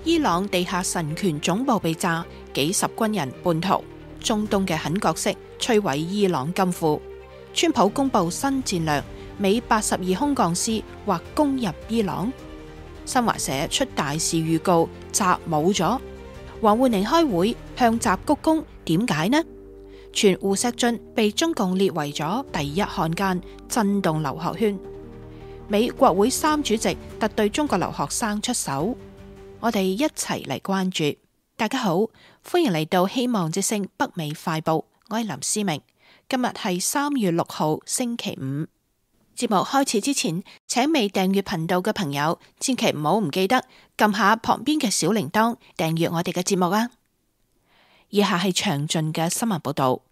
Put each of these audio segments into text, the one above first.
伊朗地下神權總部被炸，幾十軍人叛逃。中東嘅狠角色摧毀伊朗金庫。川普公布新戰略，美82空降師或攻入伊朗。新華社出大事預告，習冇咗。王滬寧開會向習鞠躬，點解呢？傳胡錫進被中共列為咗第一漢奸，震動留學圈。美國會三主席特對中國留學生出手，我哋一齊嚟關注。大家好，歡迎嚟到希望之聲北美快報，我係林思明。今日係3月6號星期五。節目開始之前，請未訂閱頻道嘅朋友千祈唔記得撳下旁邊嘅小鈴鐺，訂閱我哋嘅節目啊！以下係詳盡嘅新聞報道。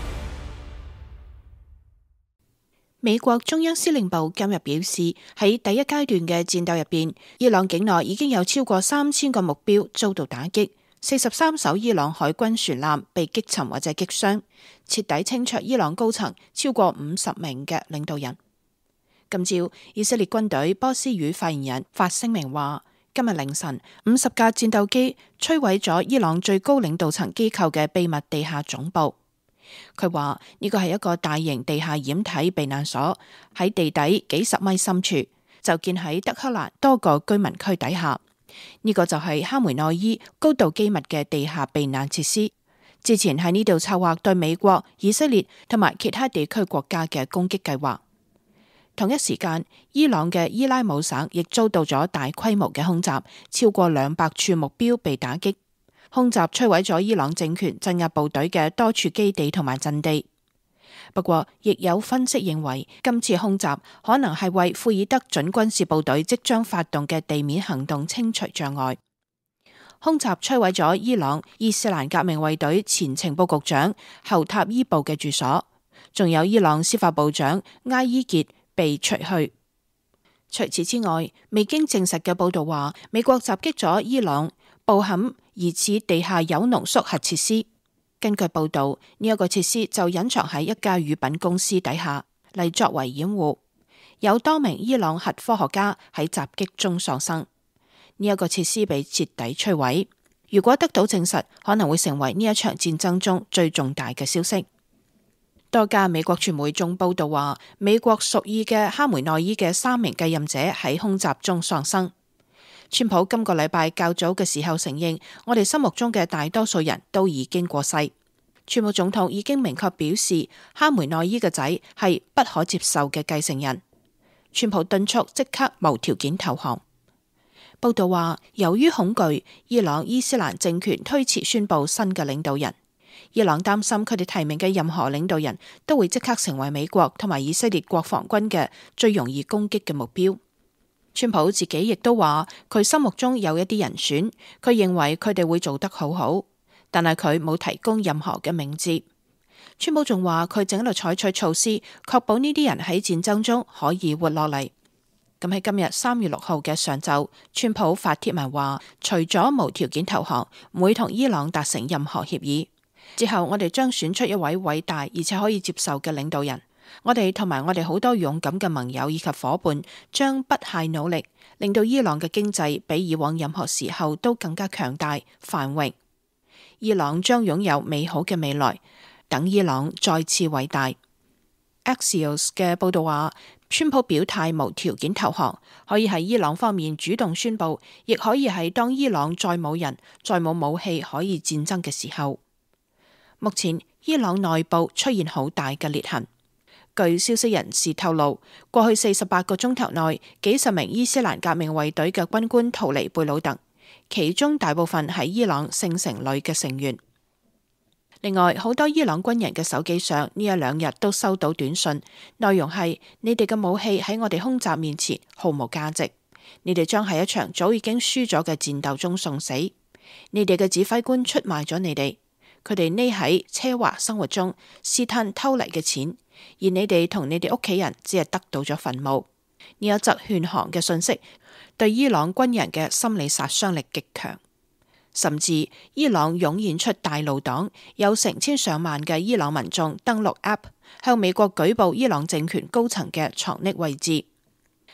美國中央司令部今日表示，喺第一階段嘅戰鬥入邊，伊朗境內已經有超過3000個目標遭到打擊，43艘伊朗海軍船艦被擊沉或者擊傷，徹底清除伊朗高層超過50名嘅領導人。今朝，以色列軍隊波斯語發言人發聲明話，今日凌晨50架戰鬥機摧毀咗伊朗最高領導層機構嘅秘密地下總部。佢話呢個係一個大型地下掩體避難所，喺地底幾十米深處，就建喺德黑蘭多個居民區底下。呢個就係哈梅內伊高度機密嘅地下避難設施。之前喺呢度策劃對美國、以色列同埋其他地區國家嘅攻擊計劃。同一時間，伊朗嘅伊拉姆省亦遭到咗大規模嘅空襲，超過200處目標被打擊。空襲摧毀咗伊朗政權鎮壓部隊嘅多處基地同埋陣地。不過，亦有分析認為，今次空襲可能係為庫爾德準軍事部隊即將發動嘅地面行動清除障礙。空襲摧毀咗伊朗伊斯蘭革命衛隊前情報局長侯塔伊布嘅住所，仲有伊朗司法部長埃伊傑被除去。除此之外，未經證實嘅報道話，美國襲擊咗伊朗布坎疑似地下鈾濃縮核設施。根據報道，呢一個設施就隱藏喺一家乳品公司底下，嚟作為掩護。有多名伊朗核科學家喺襲擊中喪生。呢一個設施被徹底摧毀。如果得到證實，可能會成為呢一場戰爭中最重大嘅消息。多家美國傳媒仲報道話，美國屬意嘅哈梅內伊嘅3名繼任者喺空襲中喪生。川普今個禮拜較早嘅時候承認，我哋心目中嘅大多數人都已經過世。川普總統已經明確表示，哈梅內伊嘅仔係不可接受嘅繼承人。川普敦促即刻無條件投降。報道話，由於恐懼，伊朗伊斯蘭政權推遲宣布新嘅領導人。伊朗擔心佢哋提名嘅任何領導人都會即刻成為美國同埋以色列國防軍嘅最容易攻擊嘅目標。川普自己亦都話，佢心目中有一啲人選，佢認為佢哋會做得好好，但係佢冇提供任何嘅名字。川普仲話，佢正喺度採取措施，確保呢啲人喺戰爭中可以活落嚟。咁喺今日3月6號嘅上晝，川普發帖文話，除咗無條件投降，唔會同伊朗達成任何協議。之後我哋將選出一位偉大而且可以接受嘅領導人。我哋同埋我哋好多勇敢嘅盟友以及夥伴，將不懈努力，令到伊朗嘅經濟比以往任何時候都更加強大繁榮。伊朗將擁有美好嘅未來，等伊朗再次偉大。Axios 嘅報道話，川普表態無條件投降，可以係伊朗方面主動宣布，亦可以係當伊朗再冇人、再冇武器可以戰爭嘅時候。目前伊朗內部出現好大嘅裂痕。據消息人士透露，過去48個鐘頭內，幾十名伊斯蘭革命衛隊嘅軍官逃離貝魯特，其中大部分係伊朗聖城旅嘅成員。另外，好多伊朗軍人嘅手機上呢1-2日都收到短信，內容係：你哋嘅武器喺我哋空襲面前毫無價值，你哋將喺一場早已經輸咗嘅戰鬥中送死，你哋嘅指揮官出賣咗你哋，佢哋匿喺奢華生活中私吞偷嚟嘅錢。而你哋同你哋屋企人只係得到咗墳墓。呢一則勸降嘅信息對伊朗軍人嘅心理殺傷力極強，甚至伊朗湧現出大路黨，有成千上萬嘅伊朗民眾登錄 App 向美國舉報伊朗政權高層嘅藏匿位置。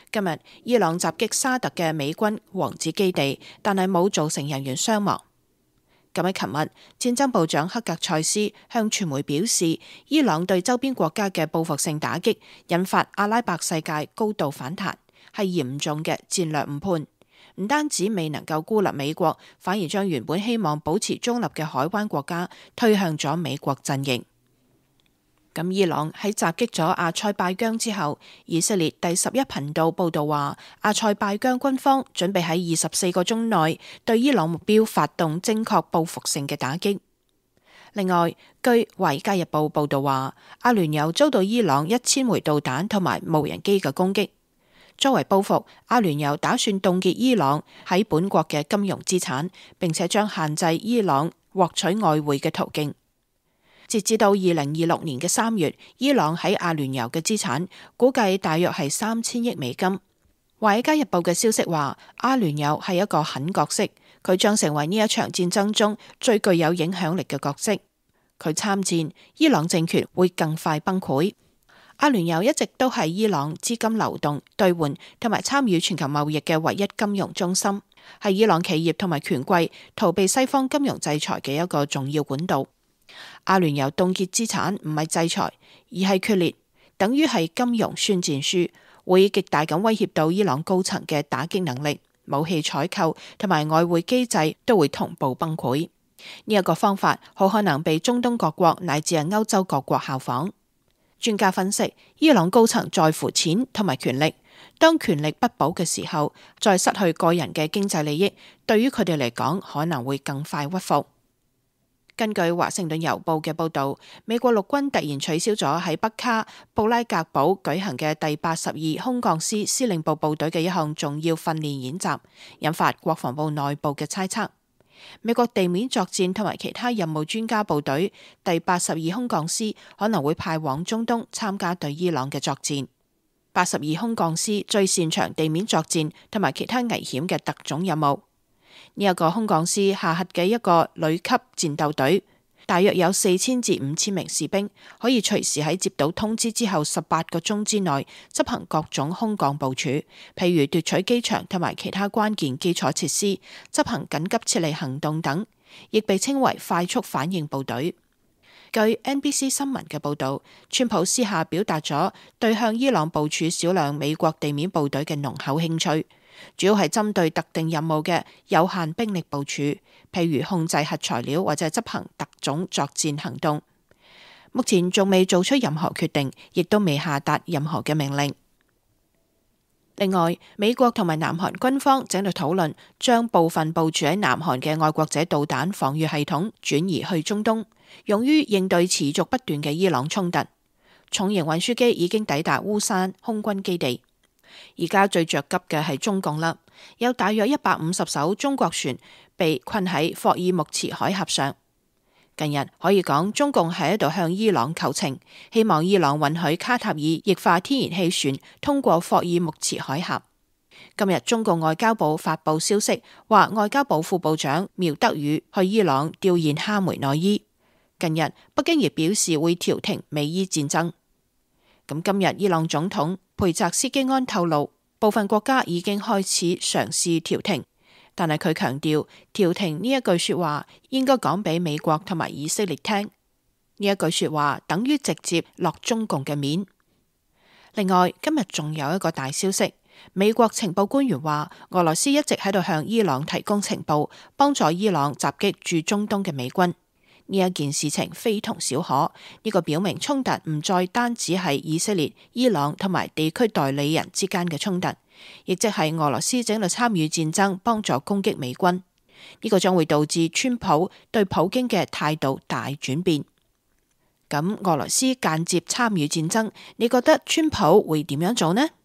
今日伊朗襲擊沙特嘅美軍王子基地，但係冇造成人員傷亡。咁喺琴日，戰爭部長克格塞斯向傳媒表示，伊朗對周邊國家嘅報復性打擊，引發阿拉伯世界高度反彈，係嚴重嘅戰略誤判。唔單止未能夠孤立美國，反而將原本希望保持中立嘅海灣國家推向咗美國陣營。咁伊朗喺襲擊咗阿塞拜疆之後，以色列第11頻道報道話，阿塞拜疆軍方準備喺24個鐘內對伊朗目標發動精確報復性嘅打擊。另外，據《華爾街日報》報道話，阿聯酋遭到伊朗1000枚導彈同埋無人機嘅攻擊。作為報復，阿聯酋打算凍結伊朗喺本國嘅金融資產，並且將限制伊朗獲取外匯嘅途徑。截至到2026年嘅3月，伊朗喺阿聯酋嘅資產估計大約係3000億美金。華爾街日報嘅消息話，阿聯酋係一個狠角色，佢將成為呢一場戰爭中最具有影響力嘅角色。佢參戰，伊朗政權會更快崩潰。阿聯酋一直都係伊朗資金流動、兌換同埋參與全球貿易嘅唯一金融中心，係伊朗企業同埋權貴逃避西方金融制裁嘅一個重要管道。阿聯酋凍結資產唔係制裁，而係決裂，等於係金融宣戰書，會極大咁威脅到伊朗高層嘅打擊能力，武器採購同埋外匯機制都會同步崩潰。呢一個方法好可能被中東各國乃至係歐洲各國效仿。專家分析，伊朗高層在乎錢同埋權力，當權力不保嘅時候，再失去個人嘅經濟利益，對於佢哋嚟講可能會更快屈服。根據華盛頓郵報嘅報導，美國陸軍突然取消咗喺北卡布拉格堡舉行嘅第82空降師司令部部隊嘅一項重要訓練演習，引發國防部內部嘅猜測。美國地面作戰同埋其他任務專家部隊第82空降師可能會派往中東參加對伊朗嘅作戰。82空降師最擅長地面作戰同埋其他危險嘅特種任務。呢一個空降師下轄嘅一個旅級戰鬥隊，大約有4000至5000名士兵，可以隨時喺接到通知之後18個鐘之內執行各種空降部署，譬如奪取機場同埋其他關鍵基礎設施，執行緊急撤離行動等，亦被稱為快速反應部隊。據 NBC 新聞嘅報導，川普私下表達咗對向伊朗部署少量美國地面部隊嘅濃厚興趣。主要係針對特定任務嘅有限兵力部署，譬如控制核材料或者執行特種作戰行動。目前仲未做出任何決定，亦都未下達任何嘅命令。另外，美國同埋南韓軍方正在討論將部分部署喺南韓嘅愛國者導彈防禦系統轉移去中東，用於應對持續不斷嘅伊朗衝突。重型運輸機已經抵達烏山空軍基地。而家最着急嘅係中共啦，有大約150艘中國船被困喺霍爾木茲海峽上。近日可以講，中共係喺度向伊朗求情，希望伊朗允許卡塔爾液化天然氣船通過霍爾木茲海峽。今日中共外交部發布消息，話外交部副部長苗德宇去伊朗調研哈梅內伊。近日北京亦表示會調停美伊戰爭。咁今日伊朗總統佩澤斯基安透露，部分國家已經開始嘗試調停，但係佢強調調停呢一句說話應該講俾美國同埋以色列聽，呢一句說話等於直接落中共嘅面。另外，今日仲有一個大消息，美國情報官員話，俄羅斯一直喺度向伊朗提供情報，幫助伊朗襲擊駐中東嘅美軍。呢一件事情非同小可，呢個表明衝突唔再單止係以色列、伊朗同埋地區代理人之間嘅衝突，亦即係俄羅斯正在參與戰爭，幫助攻擊美軍。呢個將會導致川普對普京嘅態度大轉變。咁俄羅斯間接參與戰爭，你覺得川普會點樣做呢？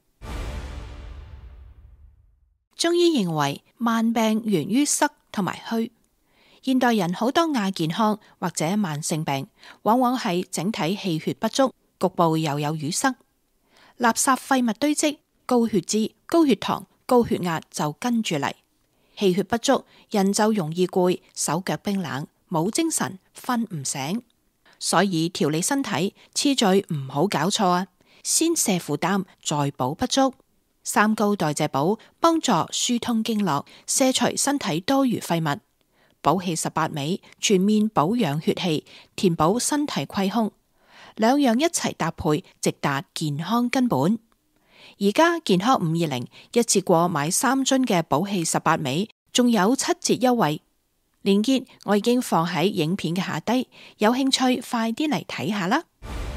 中醫認為慢病源於塞同埋虛。現代人好多亞健康或者慢性病，往往係整體氣血不足，局部又有淤塞，垃圾廢物堆積，高血脂、高血糖、高血壓就跟住嚟。氣血不足，人就容易攰，手腳冰冷，冇精神，瞓唔醒。所以調理身體次序唔好搞錯啊！先卸負擔，再補不足。 三高代謝寶幫助疏通經絡，卸除身體多餘廢物；補氣18味全面保養血氣，填補身體虧空。兩樣一齊搭配，直達健康根本。而家健康520一次過買3樽嘅補氣18味，仲有7折優惠。連結我已經放喺影片嘅下低，有興趣快啲嚟睇下啦。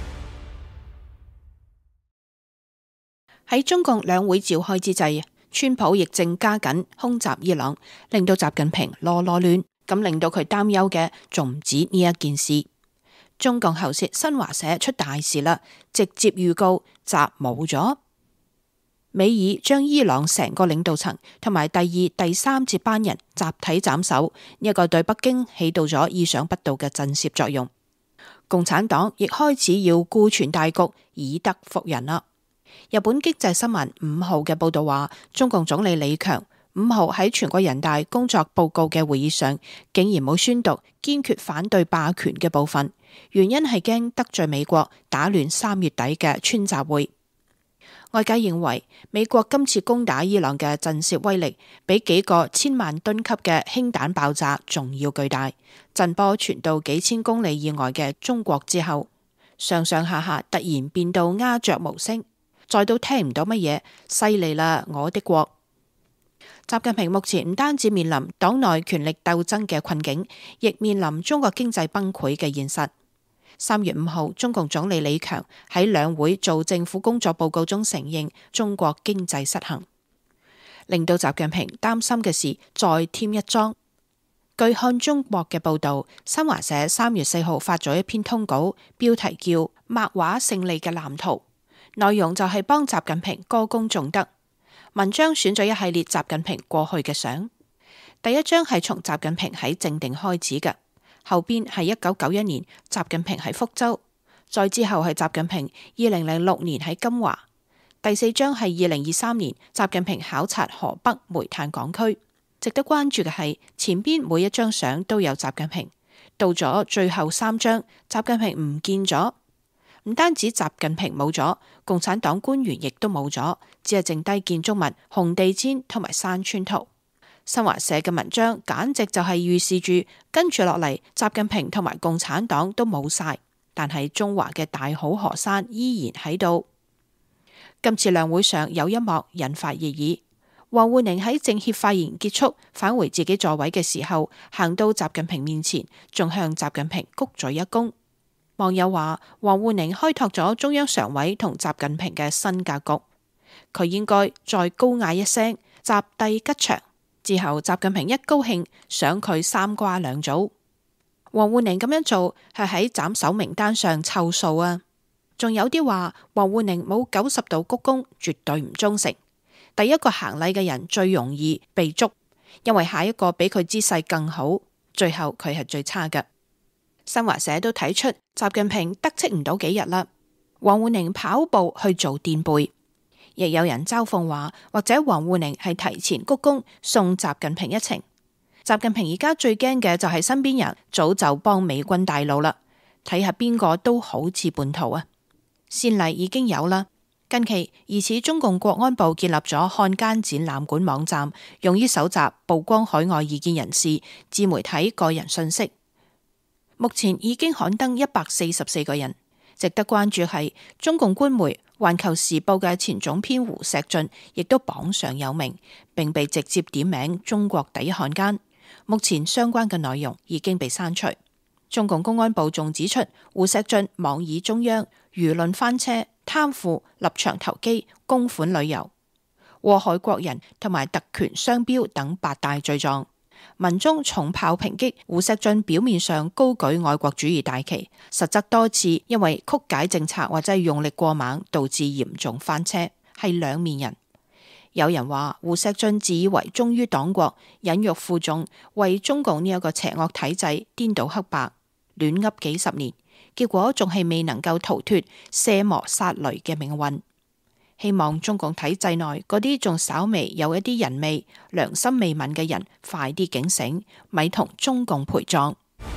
喺中共兩會召開之際，川普亦正加緊空襲伊朗，令到習近平囉囉攣。咁令到佢擔憂嘅仲唔止呢一件事。中共喉舌新華社出大事啦，直接預告習冇咗。美爾將伊朗成個領導層同埋第2、第3接班人集體斬首，呢一個對北京起到咗意想不到嘅震懾作用。共產黨亦開始要顧全大局，以德服人啦。日本經濟新聞5號嘅報道話，中共總理李強5號喺全國人大工作報告嘅會議上，竟然冇宣讀堅決反對霸權嘅部分，原因係驚得罪美國，打亂3月底嘅川習會。外界認為美國今次攻打伊朗嘅震懾威力，比幾個1000萬噸級嘅氫彈爆炸仲要巨大。震波傳到幾千公里以外嘅中國之後，上上下下突然變到鴉雀無聲，再都聽唔到乜嘢犀利啦，我的國。習近平目前唔單止面臨黨內權力鬥爭嘅困境，亦面臨中國經濟崩潰嘅現實。3月5號，中共總理李強喺兩會做政府工作報告中承認中國經濟失衡，令到習近平擔心嘅事再添一樁。據看中國嘅報道，新華社3月4號發咗一篇通稿，標題叫《擘畫勝利嘅藍圖》，內容就係幫習近平歌功頌德。文章選咗一系列習近平過去嘅相，第一張係從習近平喺正定開始嘅，後邊係1991年習近平喺福州，再之後係習近平2006年喺金華，第4張係2023年習近平考察河北煤炭港區。值得關注嘅係前邊每一張相都有習近平，到咗最後3張，習近平唔見咗。唔單止習近平冇咗，共產黨官員亦都冇咗，只係剩低建築物、紅地毯同埋山川圖。新華社嘅文章簡直就係預示住跟住落嚟，習近平同埋共產黨都冇晒，但係中華嘅大好河山依然喺度。今次兩會上有一幕引發熱議，王滬寧喺政協發言結束返回自己座位嘅時候，行到習近平面前，仲向習近平鞠咗一躬。網友話王滬寧開拓咗中央常委同習近平嘅新格局，佢應該再高嗌一聲習帝吉祥。之後習近平一高興，賞佢3瓜2棗。王滬寧咁樣做係喺斬首名單上湊數啊！仲有啲話王滬寧冇90度鞠躬，絕對唔忠誠。第一個行禮嘅人最容易被捉，因為下一個比佢姿勢更好，最後佢係最差嘅。新華社都睇出習近平得戚唔到幾日啦，王滬寧跑步去做墊背，亦有人嘲諷話，或者王滬寧係提前鞠躬送習近平一程。習近平而家最驚嘅就係身邊人早就幫美軍帶路啦，睇下邊個都好似叛徒啊！先例已經有啦。近期疑似中共國安部建立咗漢奸展覽館網站，用於搜集曝光海外異見人士、自媒體個人信息。目前已經刊登144個人。值得關注係中共官媒《環球時報》嘅前總編胡錫進亦都榜上有名，並被直接點名中國第一漢奸。目前相關嘅內容已經被刪除。中共公安部仲指出，胡錫進妄議中央，輿論翻車、貪腐、立場投機、公款旅遊、禍害國人同埋特權雙標等8大罪狀。文中重炮抨擊胡錫進表面上高舉愛國主義大旗，實則多次因為曲解政策或者係用力過猛，導致嚴重翻車，係兩面人。有人話胡錫進自以為忠於黨國，忍辱負重，為中共呢一個邪惡體制顛倒黑白，亂噏幾十年，結果仲係未能夠逃脫卸磨殺驢嘅命運。希望中共體制內嗰啲仲稍微有一啲人味、良心未泯嘅人快啲警醒，咪同中共陪葬。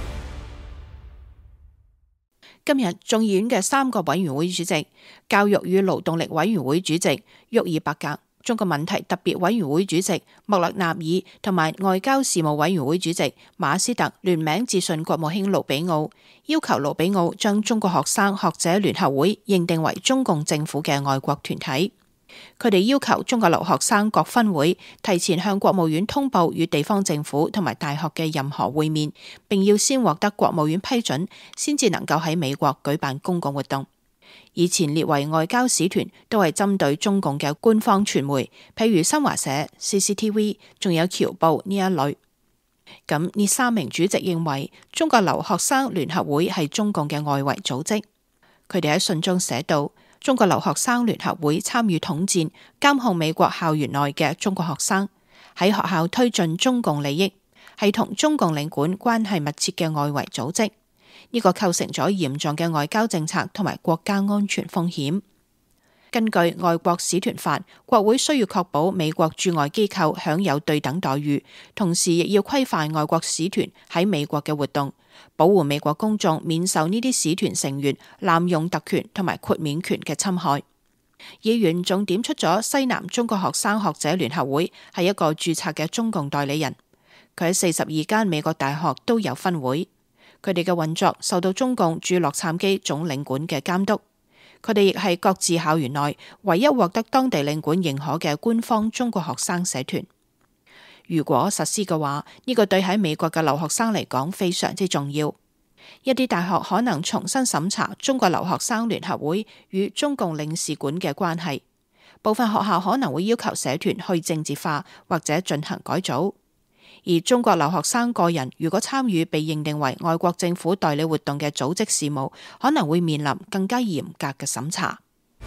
今日眾議院嘅3個委員會主席，教育與勞動力委員會主席沃爾伯格中國問題特別委員會主席莫勒納爾同埋外交事務委員會主席馬斯特聯名致信國務卿盧比奧，要求盧比奧將中國學生學者聯合會認定為中共政府嘅外國團體。佢哋要求中國留學生各分會提前向國務院通報與地方政府同埋大學嘅任何會面，並要先獲得國務院批准，先至能夠喺美國舉辦公共活動。以前列為外交使團都係針對中共嘅官方傳媒，譬如新華社、CCTV， 仲有僑報呢一類。咁呢3名主席認為中國留學生聯合會係中共嘅外圍組織。佢哋喺信中寫道：中國留學生聯合會參與統戰，監控美國校園內嘅中國學生，喺學校推進中共利益，係同中共領館關係密切嘅外圍組織。呢個構成咗嚴重嘅外交政策同埋國家安全風險。根據外國使團法，國會需要確保美國駐外機構享有對等待遇，同時亦要規範外國使團喺美國嘅活動，保護美國公眾免受呢啲使團成員濫用特權同埋豁免權嘅侵害。議員仲點出咗西南中國學生學者聯合會係一個註冊嘅中共代理人，佢喺42間美國大學都有分會。佢哋嘅運作受到中共駐洛杉磯總領館嘅監督，佢哋亦係各自校園內唯一獲得當地領館認可嘅官方中國學生社團。如果實施嘅話，呢個對喺美國嘅留學生嚟講非常之重要。一啲大學可能重新審查中國留學生聯合會與中共領事館嘅關係，部分學校可能會要求社團去政治化或者進行改組。而中國留學生個人如果參與被認定為外國政府代理活動嘅組織事務，可能會面臨更加嚴格嘅審查。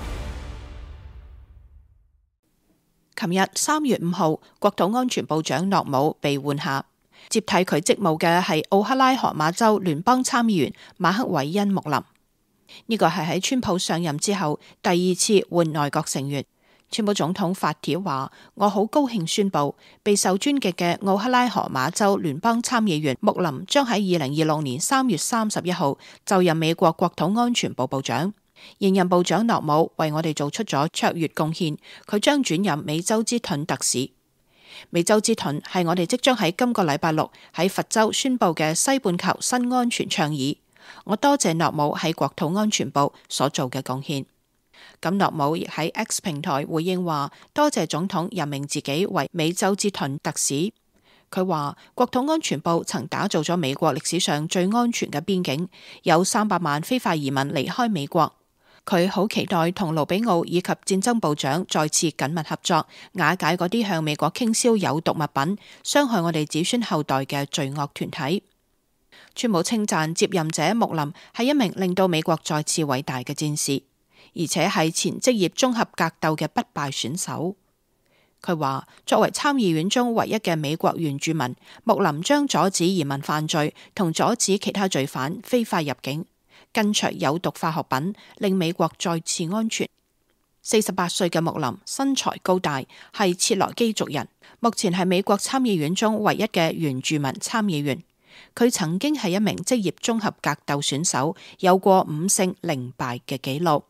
琴日3月5號，國土安全部長諾姆被換下，接替佢職務嘅係奧克拉荷馬州聯邦參議員馬克韋恩穆林。呢個係喺川普上任之後第2次換內閣成員。川普總統發帖話：我好高興宣布，備受尊敬嘅奧克拉荷馬州聯邦參議員穆林將喺2026年3月31號就任美國國土安全部部長。現任部長諾姆為我哋做出咗卓越貢獻，佢將轉任美洲之盾特使。美洲之盾係我哋即將喺今個禮拜6喺佛州宣布嘅西半球新安全倡議。我多謝諾姆喺國土安全部所做嘅貢獻。咁諾姆亦喺 X 平台回應話：多謝總統任命自己為美洲之盾特使。佢話國土安全部曾打造咗美國歷史上最安全嘅邊境，有300萬非法移民離開美國。佢好期待同盧比奧以及戰爭部長再次緊密合作，瓦解嗰啲向美國傾銷有毒物品、傷害我哋子孫後代嘅罪惡團體。川普稱讚接任者穆林係一名令到美國再次偉大嘅戰士，而且係前職業綜合格鬥嘅不敗選手。佢話作為參議院中唯一嘅美國原住民，穆林將阻止移民犯罪同阻止其他罪犯非法入境，根除有毒化學品，令美國再次安全。48歲嘅穆林身材高大，係切羅基族人，目前係美國參議院中唯一嘅原住民參議員。佢曾經係一名職業綜合格鬥選手，有過5勝0敗嘅紀錄。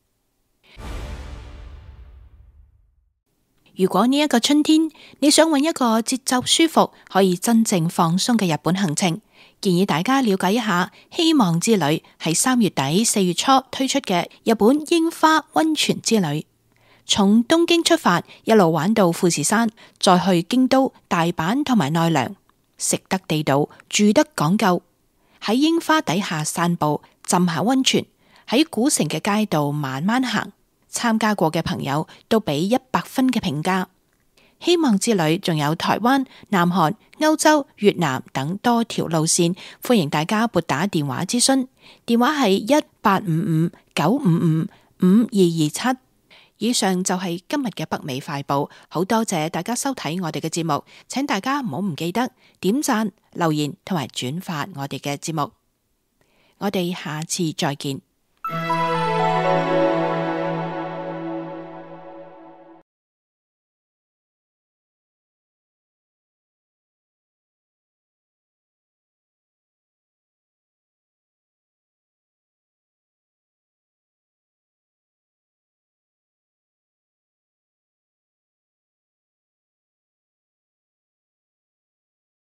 如果呢一個春天你想揾一個節奏舒服、可以真正放鬆嘅日本行程，建議大家了解一下希望之旅喺3月底4月初推出嘅日本櫻花溫泉之旅。從東京出發，一路玩到富士山，再去京都、大阪同埋奈良，食得地道，住得講究，喺櫻花底下散步、浸下溫泉，喺古城嘅街道慢慢行。參加過嘅朋友都俾100分嘅評價。希望之旅仲有台灣、南韓、歐洲、越南等多條路線，歡迎大家撥打電話諮詢，電話係1855-955-5227。以上就係今日嘅北美快報，好多謝大家收睇我哋嘅節目，請大家唔好唔記得點讚、留言同埋轉發我哋嘅節目。我哋下次再見。